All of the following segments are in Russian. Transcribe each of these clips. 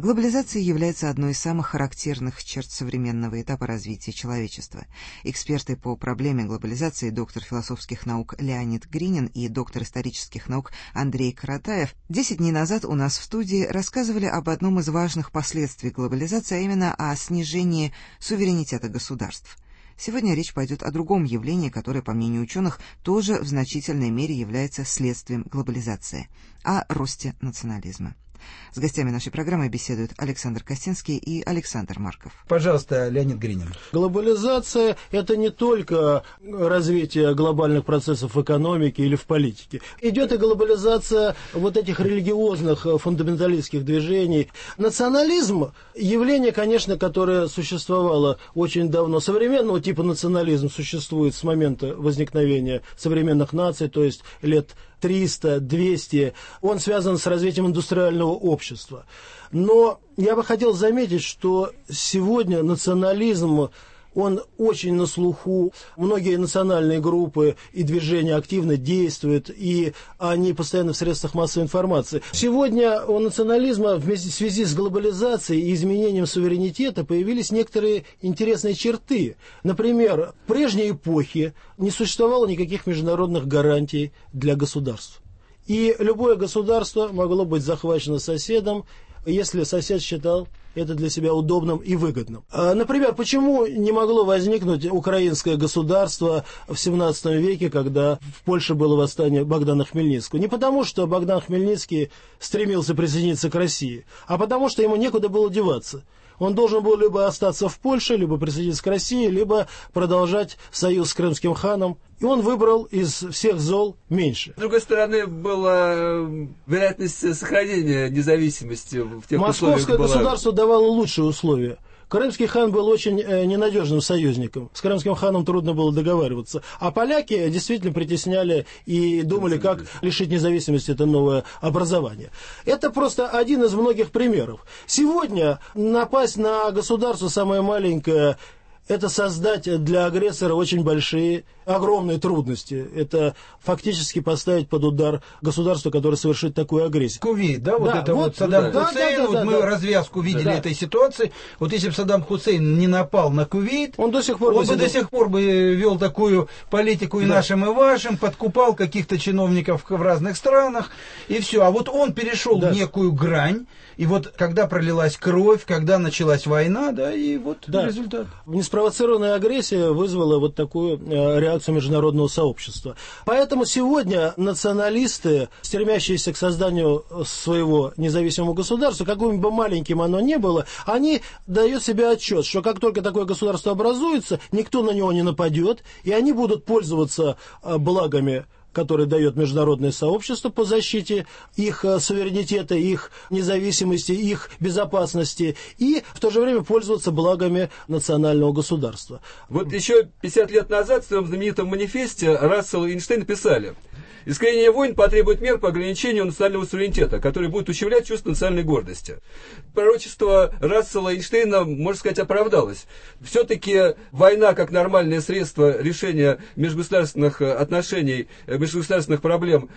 Глобализация является одной из самых характерных черт современного этапа развития человечества. Эксперты по проблеме глобализации, доктор философских наук Леонид Гринин и доктор исторических наук Андрей Каратаев 10 дней назад у нас в студии рассказывали об одном из важных последствий глобализации, а именно о снижении суверенитета государств. Сегодня речь пойдет о другом явлении, которое, по мнению ученых, тоже в значительной мере является следствием глобализации – о росте национализма. С гостями нашей программы беседуют Александр Костинский и Александр Марков. Пожалуйста, Леонид Гринин. Глобализация – это не только развитие глобальных процессов в экономике или в политике. Идет и глобализация вот этих религиозных фундаменталистских движений. Национализм – явление, конечно, которое существовало очень давно. Современного типа национализм существует с момента возникновения современных наций, то есть лет 300, 200, он связан с развитием индустриального общества. Но я бы хотел заметить, что сегодня национализм, он очень на слуху. Многие национальные группы и движения активно действуют, и они постоянно в средствах массовой информации. Сегодня у национализма в связи с глобализацией и изменением суверенитета появились некоторые интересные черты. Например, в прежней эпохе не существовало никаких международных гарантий для государств. И любое государство могло быть захвачено соседом, если сосед считал это для себя удобным и выгодным. Например, почему не могло возникнуть украинское государство в 17 веке, когда в Польше было восстание Богдана Хмельницкого? Не потому, что Богдан Хмельницкий стремился присоединиться к России, а потому, что ему некуда было деваться. Он должен был либо остаться в Польше, либо присоединиться к России, либо продолжать союз с крымским ханом. И он выбрал из всех зол меньше. С другой стороны, была вероятность сохранения независимости в тех условиях. Московское государство давало лучшие условия. Крымский хан был очень ненадежным союзником. С крымским ханом трудно было договариваться. А поляки действительно притесняли и думали, как лишить независимости это новое образование. Это просто один из многих примеров. Сегодня напасть на государство самое маленькое – это создать для агрессора очень большие, огромные трудности. Это фактически поставить под удар государство, которое совершит такую агрессию. Кувейт, да? Вот это вот Саддам Хусейн, мы развязку видели этой ситуации. Вот если бы Саддам Хусейн не напал на Кувейт, он бы до сих пор вел такую политику и нашим, и вашим, подкупал каких-то чиновников в разных странах, и все. А вот он перешел в некую грань, и вот когда пролилась кровь, когда началась война, да, и вот результат. Неспровоцированная агрессия вызвала вот такую реакцию международного сообщества. Поэтому сегодня националисты, стремящиеся к созданию своего независимого государства, каким бы маленьким оно ни было, они дают себе отчет, что как только такое государство образуется, никто на него не нападет, и они будут пользоваться благами, который дает международное сообщество по защите их суверенитета, их независимости, их безопасности, и в то же время пользоваться благами национального государства. Вот еще 50 лет назад в своем знаменитом манифесте Рассел и Эйнштейн писали: искоренение войн потребует мер по ограничению национального суверенитета, который будет ущемлять чувство национальной гордости. Пророчество Рассела и Эйнштейна, можно сказать, оправдалось. Все-таки война, как нормальное средство решения межгосударственных отношений, межгосударственных проблем,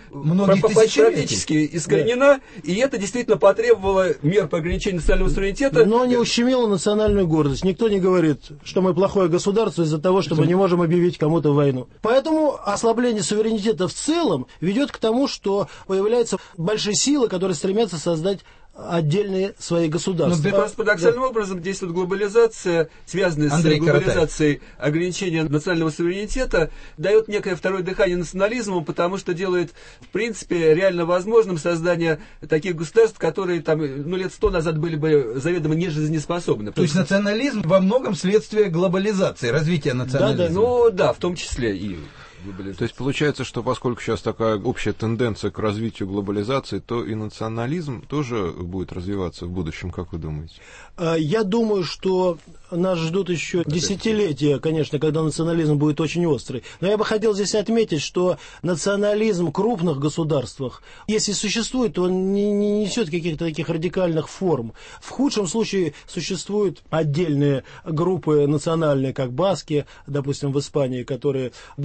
практически искоренена, и это действительно потребовало мер по ограничению национального суверенитета. Но не ущемило национальную гордость. Никто не говорит, что мы плохое государство из-за того, что мы не можем объявить кому-то войну. Поэтому ослабление суверенитета в целом ведет к тому, что появляются большие силы, которые стремятся создать отдельные свои государства. Но просто парадоксальным образом действует глобализация, связанная с глобализацией ограничения национального суверенитета, дает некое второе дыхание национализму, потому что делает, в принципе, реально возможным создание таких государств, которые там, лет 100 назад были бы заведомо нежизнеспособны. То есть национализм во многом следствие глобализации, развития национализма. Да, в том числе и... То есть получается, что поскольку сейчас такая общая тенденция к развитию глобализации, то и национализм тоже будет развиваться в будущем, как вы думаете? Я думаю, что нас ждут еще десятилетия, конечно, когда национализм будет очень острый. Но я бы хотел здесь отметить, что национализм в крупных государствах, если существует, то он не несет каких-то таких радикальных форм. В худшем случае существуют отдельные группы национальные, как баски, допустим, в Испании, которые добиваются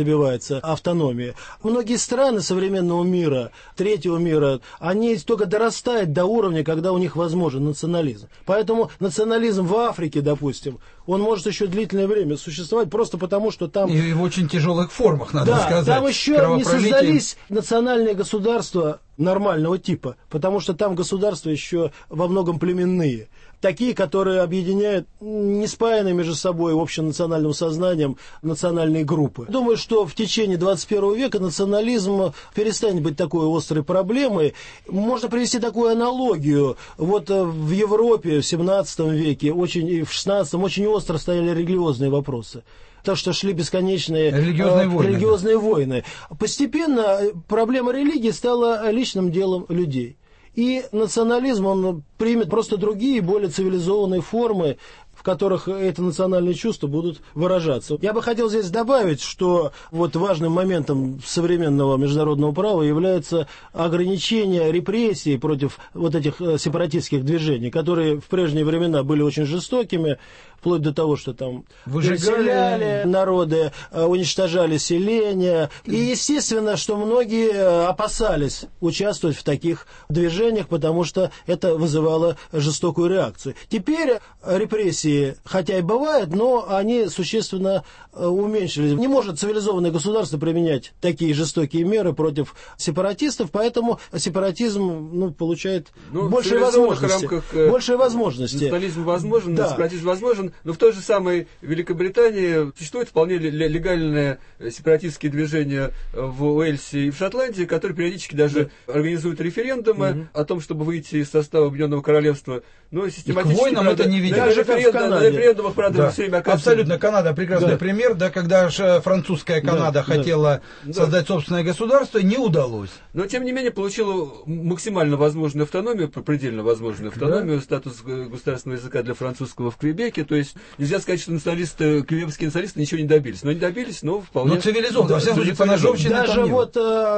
добивается автономии. Многие страны современного мира, третьего мира, они только дорастают до уровня, когда у них возможен национализм. Поэтому национализм в Африке, допустим, он может еще длительное время существовать, просто потому, что там... И в очень тяжелых формах, надо сказать. Там еще не создались национальные государства нормального типа, потому что там государства еще во многом племенные. Такие, которые объединяют не спаянные между собой общенациональным сознанием национальные группы. Думаю, что в течение 21 века национализм перестанет быть такой острой проблемой. Можно привести такую аналогию. Вот в Европе в 17 веке, и в 16 очень остро стояли религиозные вопросы. То, что шли бесконечные религиозные войны. Постепенно проблема религии стала личным делом людей. И национализм, он примет просто другие, более цивилизованные формы, в которых эти национальные чувства будут выражаться. Я бы хотел здесь добавить, что вот важным моментом современного международного права является ограничение репрессий против вот этих сепаратистских движений, которые в прежние времена были очень жестокими, вплоть до того, что там выселяли народы, уничтожали селения. И естественно, что многие опасались участвовать в таких движениях, потому что это вызывало жестокую реакцию. Теперь репрессии, хотя и бывают, но они существенно уменьшились. Не может цивилизованное государство применять такие жестокие меры против сепаратистов, поэтому сепаратизм получает большие возможности. Большие возможности. Национализм возможен, сепаратизм возможен. Но в той же самой Великобритании существуют вполне легальные сепаратистские движения в Уэльсе и в Шотландии, которые периодически даже организуют референдумы о том, чтобы выйти из состава Объединенного Королевства. Но систематически... И к войнам это не видно. Даже на референдумах, правда, все время оказывается... Абсолютно. Канада прекрасный пример, когда французская Канада хотела создать собственное государство, не удалось. Но, тем не менее, получила максимально возможную автономию, предельно возможную автономию, статус государственного языка для французского в Квебеке. То есть нельзя сказать, что квебекские националисты ничего не добились. Но не добились, но вполне... Но цивилизованно. Во всяком случае, поножовщины даже вот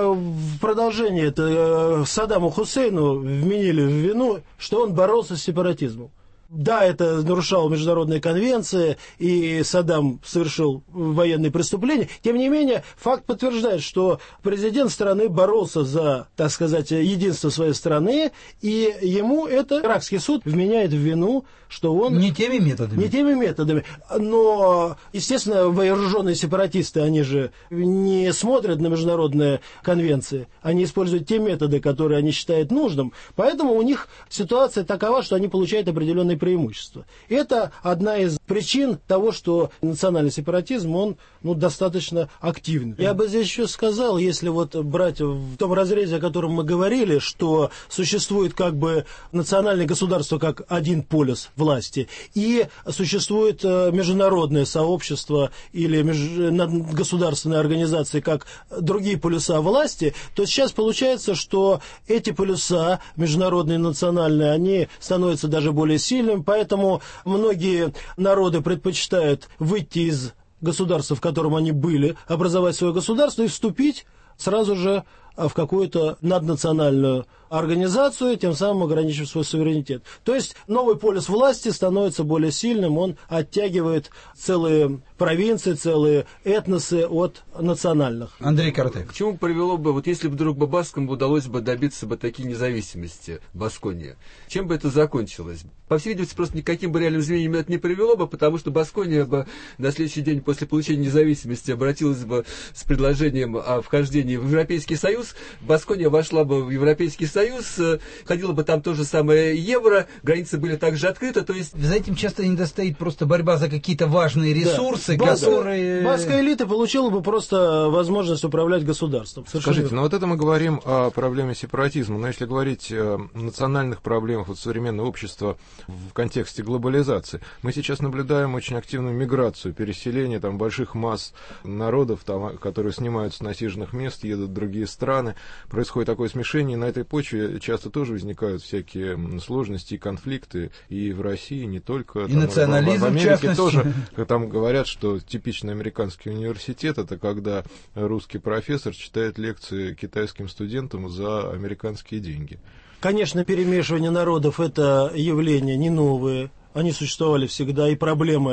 в продолжение Саддаму Хусейну вменили в вину, что он боролся с сепаратизмом. Да, это нарушало международные конвенции, и Саддам совершил военные преступления. Тем не менее, факт подтверждает, что президент страны боролся за, так сказать, единство своей страны, и ему это иракский суд вменяет в вину, что он... Не теми методами. Но, естественно, вооруженные сепаратисты, они же не смотрят на международные конвенции. Они используют те методы, которые они считают нужным. Поэтому у них ситуация такова, что они получают определенные преимущества. Это одна из причин того, что национальный сепаратизм, он достаточно активный. Я бы здесь еще сказал, если вот брать в том разрезе, о котором мы говорили, что существует как бы национальное государство как один полюс власти, и существует международное сообщество или государственные организации как другие полюса власти, то сейчас получается, что эти полюса, международные и национальные, они становятся даже более сильными, поэтому многие народы предпочитают выйти из государства, в котором они были, образовать свое государство и вступить сразу же в какую-то наднациональную организацию, тем самым ограничив свой суверенитет. То есть новый полюс власти становится более сильным, он оттягивает целые провинции, целые этносы от национальных. Андрей Картек. К чему привело бы, вот если вдруг бы баскам удалось бы добиться бы такой независимости Басконии, чем бы это закончилось? По всей видимости, просто никаким бы реальным изменениям это не привело бы, потому что Баскония бы на следующий день после получения независимости обратилась бы с предложением о вхождении в Европейский Союз, Баскония вошла бы в Европейский Союз, ходила бы там то же самое евро, границы были также открыты, то есть... За этим часто недостоит просто борьба за какие-то важные ресурсы, которые... Баскская элита получила бы просто возможность управлять государством. Скажите, вот это мы говорим о проблеме сепаратизма, но если говорить о национальных проблемах современного общества в контексте глобализации, мы сейчас наблюдаем очень активную миграцию, переселение больших масс народов, которые снимаются с насиженных мест, едут в другие страны, происходит такое смешение, и на этой почве часто тоже возникают всякие сложности и конфликты, и в России, не только. И национализм, в Америке в частности. Тоже, там говорят, что типичный американский университет — это когда русский профессор читает лекции китайским студентам за американские деньги. Конечно, перемешивание народов — это явление не новое. Они существовали всегда, и проблемы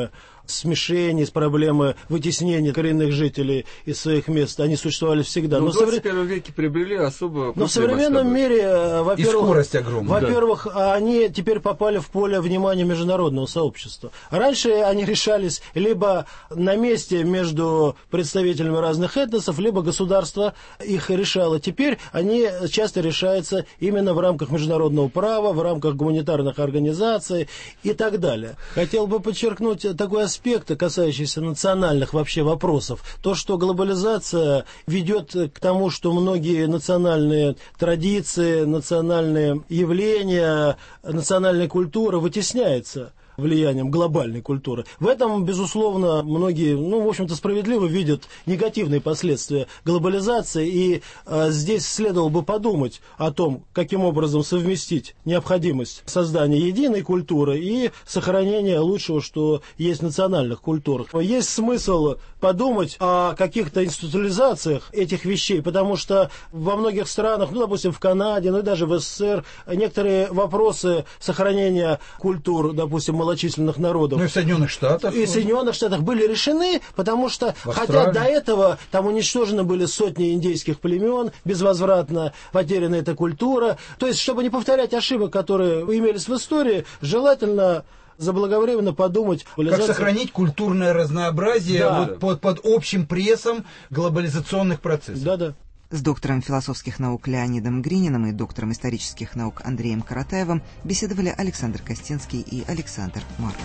смешений, проблемы вытеснения коренных жителей из своих мест, они существовали всегда. Но в 21 веке приобрели особо... Но в современном мире, во-первых, они теперь попали в поле внимания международного сообщества. Раньше они решались либо на месте между представителями разных этносов, либо государство их решало. Теперь они часто решаются именно в рамках международного права, в рамках гуманитарных организаций и так далее. Хотел бы подчеркнуть такой аспект, касающийся национальных вообще вопросов. То, что глобализация ведет к тому, что многие национальные традиции, национальные явления, национальная культура вытесняется влиянием глобальной культуры. В этом, безусловно, многие, в общем-то, справедливо видят негативные последствия глобализации, и здесь следовало бы подумать о том, каким образом совместить необходимость создания единой культуры и сохранения лучшего, что есть в национальных культурах. Есть смысл подумать о каких-то институциализациях этих вещей, потому что во многих странах, допустим, в Канаде, и даже в СССР, некоторые вопросы сохранения культур, допустим, малочисленных народов. И в Соединенных Штатах. И в Соединенных Штатах были решены, потому что, хотя до этого там уничтожены были сотни индейских племен, безвозвратно потеряна эта культура. То есть, чтобы не повторять ошибок, которые имелись в истории, желательно заблаговременно подумать... Как сохранить культурное разнообразие под общим прессом глобализационных процессов. Да-да. С доктором философских наук Леонидом Грининым и доктором исторических наук Андреем Каратаевым беседовали Александр Костинский и Александр Марков.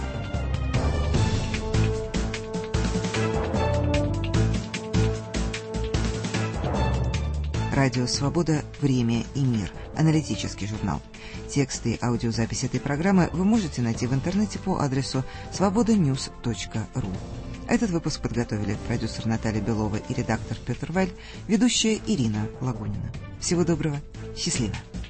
Радио «Свобода. Время и мир». Аналитический журнал. Тексты и аудиозапись этой программы вы можете найти в интернете по адресу svobodanews.ru. Этот выпуск подготовили продюсер Наталья Белова и редактор Петр Валь, ведущая Ирина Лагунина. Всего доброго, счастливо!